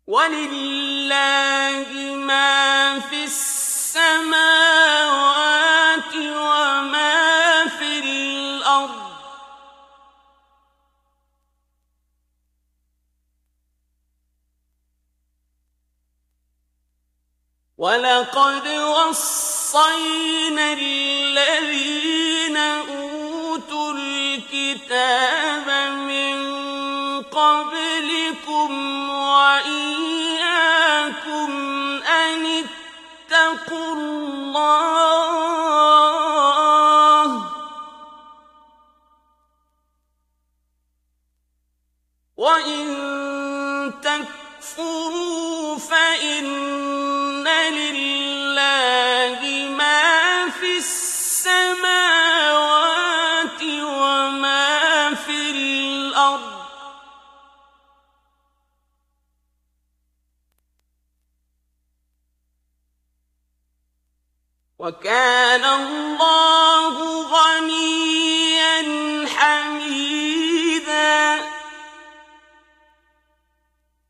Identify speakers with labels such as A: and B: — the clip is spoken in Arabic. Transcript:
A: وَلِلَّهِ مَا فِي السَّمَاوَاتِ وَمَا فِي الْأَرْضِ ۚ وَلَقَدْ وَصَّيْنَا الَّذِينَ أُوتُوا الْكِتَابَ مِن قَبْلِكُمْ وَإِيَّاكُمْ أَنِ اتَّقُوا اللَّهَ ۚ وَإِن تَكْفُرُوا فَإِنَّ لِلَّهِ مَا فِي السَّمَاوَاتِ وَمَا فِي الْأَرْضِ ۚ وَكَانَ اللَّهُ